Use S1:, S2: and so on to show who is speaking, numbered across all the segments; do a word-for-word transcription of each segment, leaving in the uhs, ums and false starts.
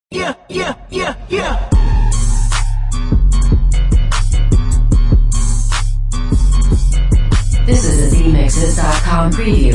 S1: Yeah, yeah, yeah, yeah.
S2: This is a Z Mixes dot com preview.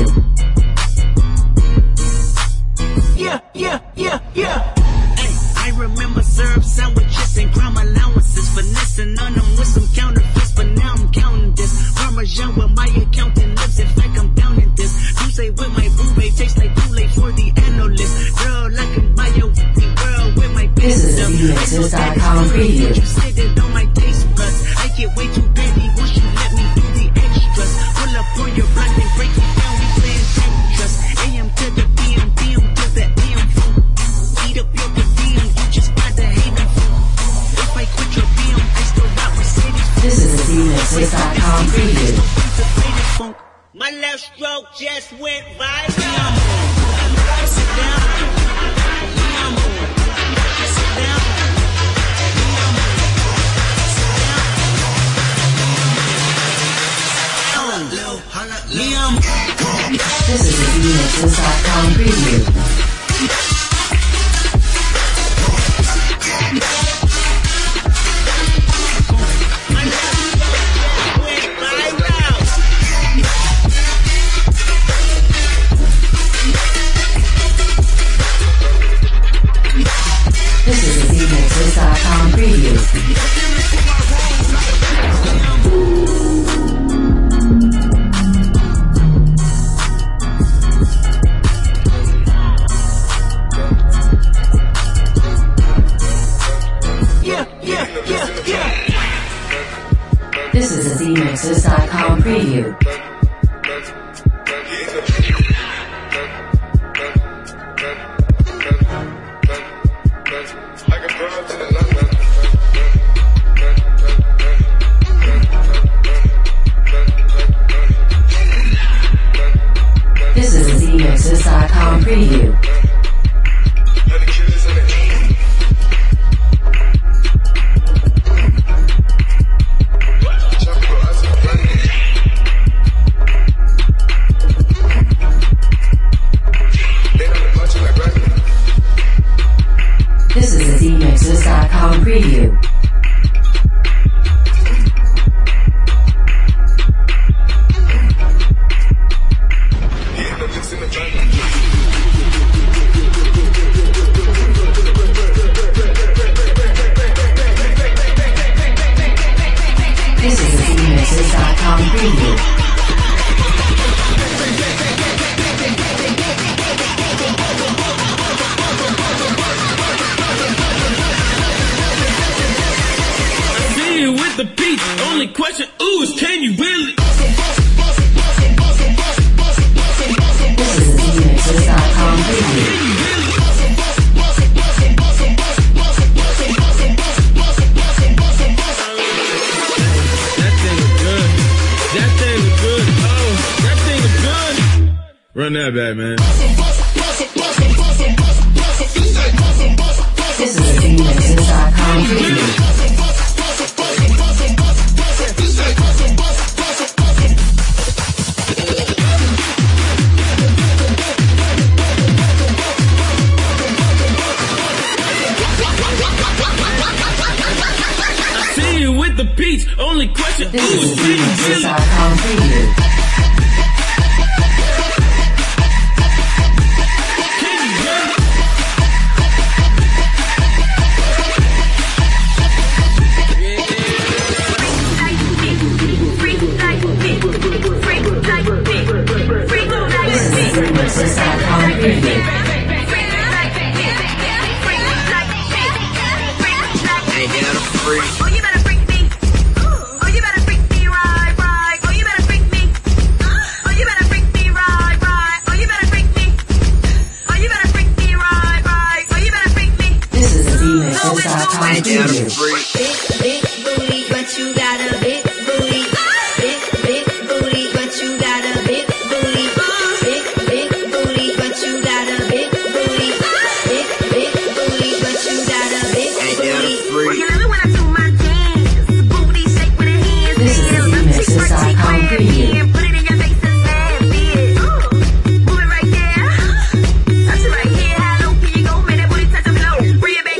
S1: Yeah, yeah, yeah, yeah.
S3: Hey, I remember syrup sandwiches and crime allowances, finessing on them with some counterfeits, but now I'm counting this. Parmesan with my accountant lips, in fact I'm down in this. You say with my boo babe, tastes like Kool-Aid for the analyst. Girl, I can buy your girl with my
S2: This is a Z Mixes dot com preview.
S3: You said it on my taste buds. I get way too dirty once you let me do the extras. Pull up on your block and break it down, we playing Tetris. A M to the P M, P M to the A M phone. Eat up your per diem, you just gotta hate me. If I quit your B M, I still got Mercedes.
S2: This is a Z Mixes dot com preview.
S3: My left stroke just went viral. Sit down. Sit down.
S2: This is a Z Mixes dot com preview. This is a Z Mixes dot com preview. This is a Z Mixes dot com preview. This is a Z Mixes dot com preview. This is a Z Mixes dot com preview. This is a Z Mixes dot com preview.
S4: With the beat, only question, ooh, is can you really?
S2: This is a Z Mixes dot com preview.
S4: That thing is good. That thing is good. Oh, that thing is good. Run that back, man.
S2: This is a Z Mixes dot com preview.
S4: With the beats, only question,
S2: This
S4: ooh,
S2: is a
S4: is
S2: Z
S4: can you
S2: Mixes
S4: really?
S2: dot com preview.
S4: Can you really?
S2: This is a Z Mixes dot com preview.
S3: Ain't that a freak?
S5: Oh, you better freak me. Oh, you better freak me right, right. Oh, you better freak me. Oh, you better freak me right, right. Oh, you better freak me. Oh, you better freak me right, right. Oh, you better freak me.
S2: This is a Z Mixes dot com
S3: Ain't that a
S2: preview.
S3: freak?
S5: Big, big booty, but you got a big booty. Big, big booty, but you got a big booty. Big, big booty, but you got a big booty. Big, big booty, but you got a big
S3: Ain't that a
S5: booty.
S3: freak?
S5: You love it when I do my dance. Booty shake with a hand.
S2: This is a Z Mixes dot com preview.
S5: Put it in your face and laugh it. Move it right there. Touch it right here. How low can you go? Man, that booty touch them low. Bring it back.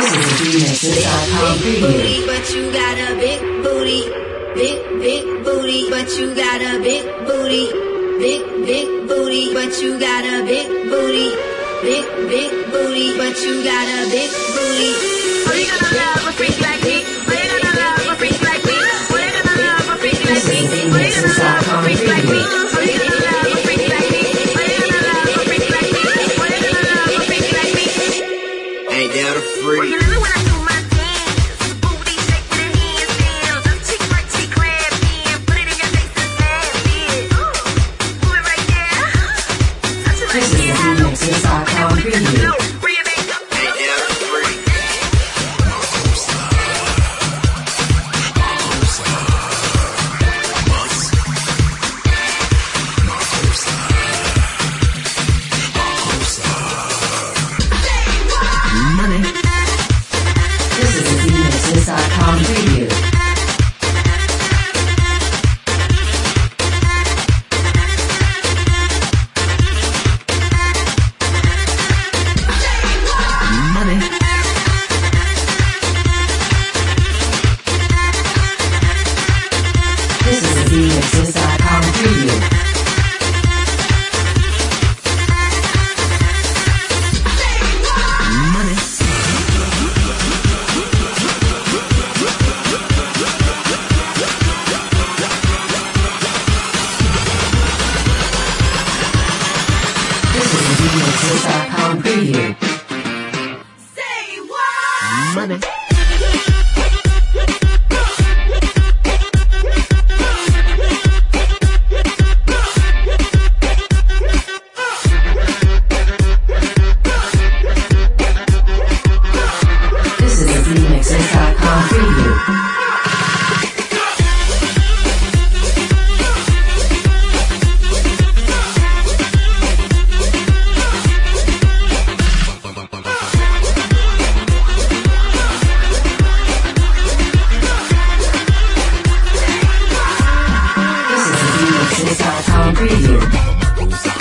S2: This is a D Mixes dot com
S5: Big
S2: preview.
S5: booty, but you got a big booty. Big, big booty, but you got a big booty. Big, big booty, but you got a big booty. Big, big booty, but you got a big booty. Are you gonna love a freak like me? Are you gonna love a freak like me? Are you gonna love a freak like me? Are you gonna love a freak like me? Are you gonna love a freak like me? Are you gonna love a freak like me? Are you gonna love a freak like me?
S1: Ain't that a freak?
S5: You love it when I do my dance. Booty shake with the hands down. Cheek right, cheek grab in. Put it in your face and stab it. Move it right there. Touch it
S2: This
S5: like
S2: is a D Mixes dot com preview.
S5: bring it back up.
S1: Ain't that a freak?
S2: This is a D Mixes dot com preview. This is a D Mixes dot com preview. This is a D Mixes dot com preview.
S5: Say what?
S1: Money.
S2: This is a D Mixes dot com preview. This is a D Mixes dot com preview.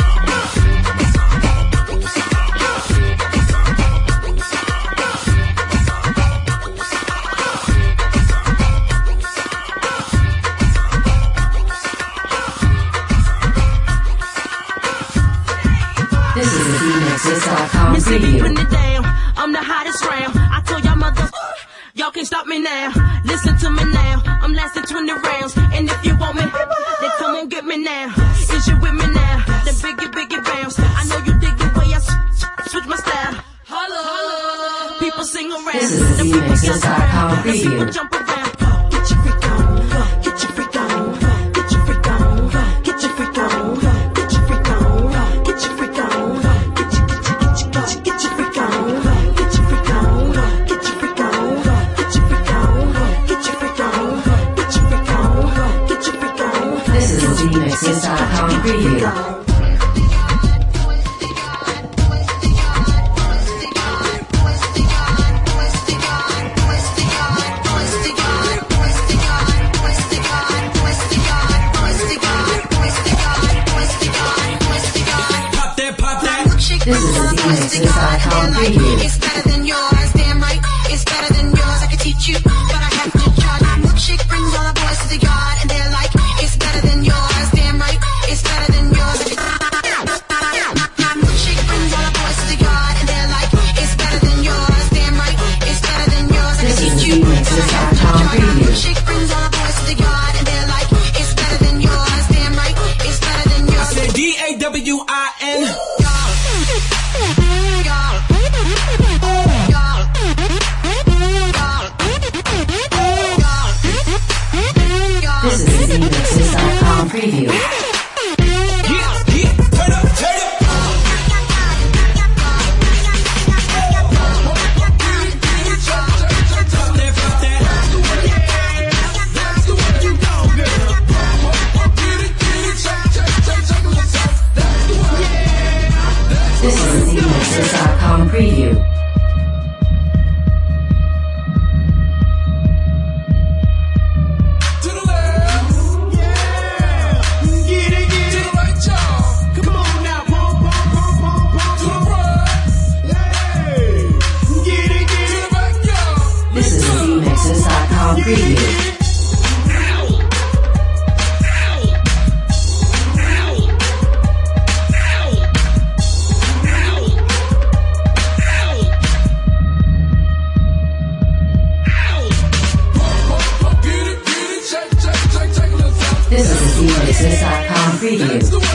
S2: This is a D Mixes dot com
S3: Mississippi putting
S2: preview.
S3: it down. I'm the hottest round. I told y'all mother, y'all can't stop me now. Listen to me now. I'm lasting twenty rounds. And if you want me, then come on get me now. Is you with me now? Then biggie, biggie bounce. I know you dig the way I s- switch my style. Holla. People sing around.
S2: This is a
S3: The
S2: D
S3: people
S2: Mixes
S3: jump
S2: dot com
S3: around. The people
S2: preview.
S3: jump around. Get your freak on. Get your freak on. Get your freak on. Get your freak on. Get your freak on. Get your freak on. Get your, get your, get your, get your, get your freak on. Get your freak on. Get your freak on. Get your freak on. Get your freak on. Get your freak on. Get your freak on.
S2: This is a D Mixes dot com preview. This is a D Mixes dot com preview.
S5: It's better than yours, damn right. It's better than yours. I can teach you, but I have to charge. My milkshake brings all the boys to the yard, and they're like, it's better than yours, damn right. It's better than yours. My milkshake brings all the boys to the yard, and they're like, it's better than yours, damn right. It's better than yours. I can
S2: This is
S5: teach
S2: a
S5: you,
S2: D
S5: but
S2: Mixes
S5: I
S2: dot
S5: have to
S2: com
S5: charge. My
S2: preview.
S5: milkshake brings all the boys to the yard, and they're like, it's better than yours, damn right. It's better than yours.
S1: D A W I N.
S2: This is a D Mixes dot com preview.
S1: Yeah, yeah, turn up, turn up.
S2: This is a D Mixes dot com preview.
S1: To the left. Yeah.
S2: preview. This is a Z Mixes dot com preview.